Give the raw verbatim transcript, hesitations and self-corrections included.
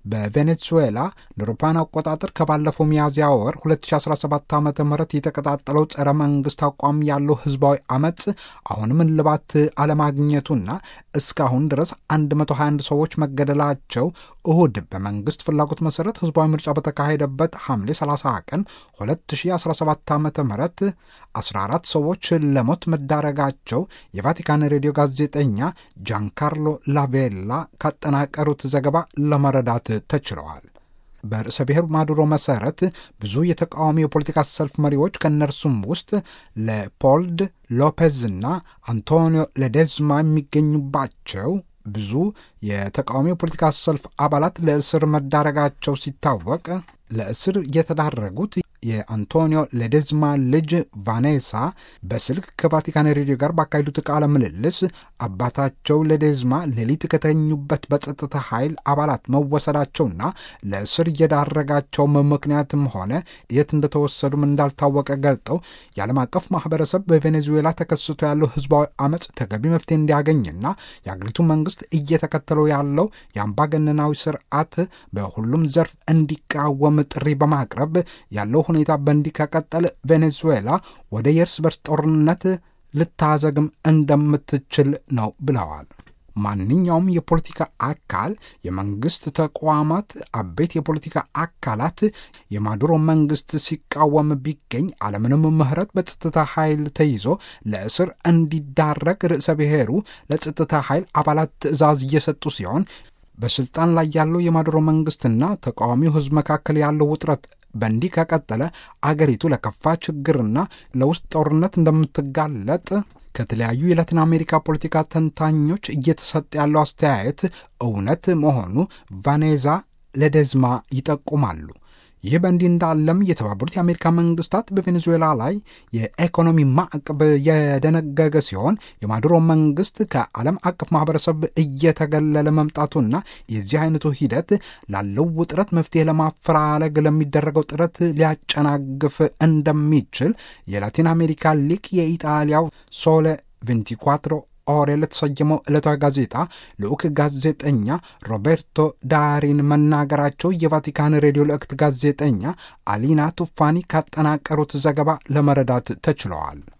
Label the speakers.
Speaker 1: በቬኔዙዌላ ለአውሮፓውያን አቆጣጠር ከባለፈው ሚያዝያ ወር ሁለት ሺህ አስራ ሰባት ዓ ም የተቀጣጠለው ጸረ መንግስት አቋም ያለው ህዝባዊ አመፅ አሁንም እልባት አለማግኘቱና እስካሁን ድረስ አንድ መቶ ሃያ አንድ ሰዎች መገደላቸው እሁድ በመንግስት ፍላጎት መሰረት ህዝባዊ ምርጫ በተካሄደበት ሐምሌ ሰላሳ ቀን ሁለት ሺህ አስራ ሰባት ዓ ም አስራ አራት ሰዎች ለሞት መዳረጋቸው የቫቲካን ሬዲዮ ጋዜጠኛ ጃንካርሎ ላቬላ ካጠናቀሩት ዘገባ ለመረዳት ተችለዋል። በርዕሰ ብሔር ማዱሮ መሰረት ብዙ የተቃዋሚ የፖለቲካ ሰልፍ መሪዎች ከእነርሱም ውስጥ ሌፖልድ ሎፔዝና አንቶኒዮ ሌዴዝማ የሚገኙባቸው ብዙ የተቃዋሚ የፖለቲካ ሰልፍ አባላት ለእስር መዳረጋቸው ሲታወቅ ለእስር የተዳረጉት የአንቶኒዮ ሌዴዝማ ልጅ ቫኔሳ በስልክ ከቫቲካን ሬዲዮ ጋር ባካሄዱት ቃለ ምልልስ አባታቸው ሌዴዝማ ሌሊት ከተኙበት በጸጥታ ኃይል አባላት መወሰዳቸውና ለእስር እየዳረጋቸው ምክንያትም ሆነ የት እንደተወሰዱም እንዳልታወቀ ገልጠው የዓለም አቀፍ ማህበረሰብ በቬኔዙዌላ ተከስቶ ያለው ህዝባዊ አመፅ ተገቢ መፍትሄ እንዲያገኝና የአገሪቱ መንግስት እየተከተለው ያለው የአምባገነናዊ ስርዓት በሁሉም ዘርፍ እንዲቃወም ጥሪ በማቅረብ ያለው ሁኔታ በእንዲህ ከቀጠለ ቬኔዙዌላ ወደ የእርስ በርስ ጦርነት ልታዘግም እንደምትችል ነው ብለዋል። ማንኛውም የፖለቲካ አካል፣ የመንግስት ተቋማት፣ አበይት የፖለቲካ አካላት የማዱሮ መንግስት ሲቃወም ቢገኝ አለምንም ምህረት በጸጥታ ኃይል ተይዞ ለእስር እንዲዳረግ ርዕሰ ብሔሩ ለጸጥታ ኃይል አባላት ትዕዛዝ እየሰጡ ሲሆን በስልጣን ላይ ያለው የማዱሮ መንግስትና ተቃዋሚው ህዝብ መካከል ያለው ውጥረት በእንዲህ ከቀጠለ አገሪቱ ለከፋ ችግርና ለውስጥ ጦርነት እንደምትጋለጥ ከተለያዩ የላቲን አሜሪካ ፖለቲካ ተንታኞች እየተሰጠ ያለው አስተያየት እውነት መሆኑ ቫኔዛ ሌዴዝማ ይጠቁማሉ። ይህ በእንዲህ እንዳለም የተባበሩት የአሜሪካ መንግስታት በቬኔዙዌላ ላይ የኢኮኖሚ ማዕቀብ የደነገገ ሲሆን የማዱሮ መንግስት ከዓለም አቀፍ ማህበረሰብ እየተገለለ መምጣቱና የዚህ አይነቱ ሂደት ላለው ውጥረት መፍትሄ ለማፈላለግ ለሚደረገው ጥረት ሊያጨናግፍ እንደሚችል የላቲን አሜሪካ ሊቅ የኢጣሊያው ሶሌ ቬንቲኳትሮ ኦሬ ለተሰየመው ዕለታዊ ጋዜጣ ልዑክ ጋዜጠኛ ሮቤርቶ ዳሪን መናገራቸው የቫቲካን ሬዲዮ ልዕክት ጋዜጠኛ አሊና ቱፋኒ ካጠናቀሩት ዘገባ ለመረዳት ተችለዋል።